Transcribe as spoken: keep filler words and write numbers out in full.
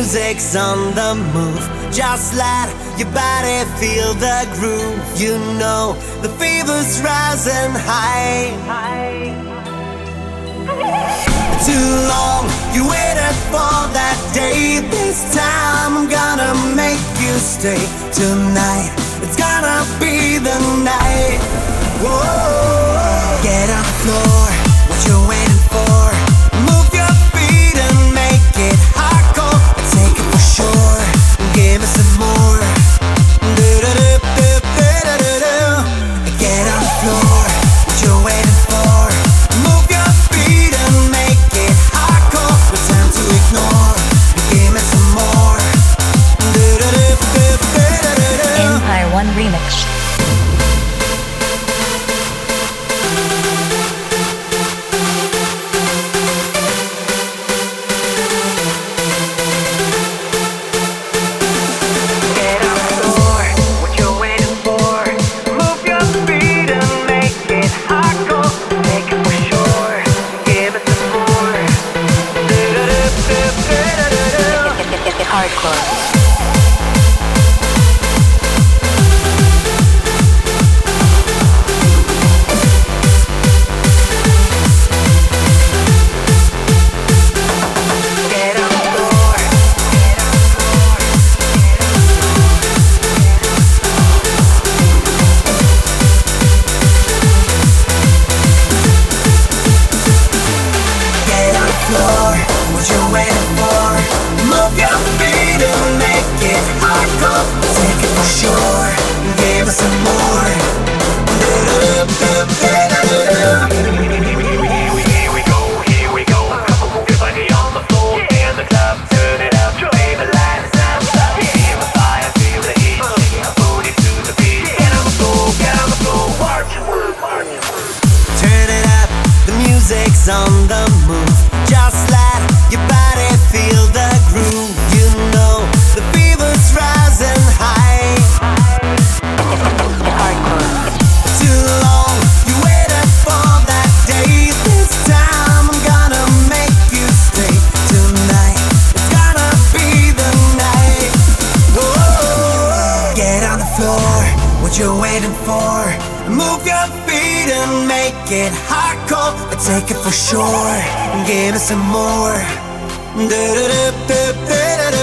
music's on the move. Just let your body feel the groove. You know the fever's rising high. Too long you waited for that day. This time I'm gonna make you stay. Tonight it's gonna be the night. Whoa. Get on the floor, what you waiting for? Move your feet and make it hardcore. Take it for sure, give me some more. Get on the floor, what you waiting for? Move your feet and make it hardcore. No time to ignore, give me some more. Empire One Remix. Hardcore. On the move, just let your body feel the groove. You know the fever's rising high. Too long you waited for that day. This time I'm gonna make you stay. Tonight it's gonna be the night. Whoa. Get on the floor, what you waiting for? Move your feet and make it hardcore. Take it for sure, give me some more.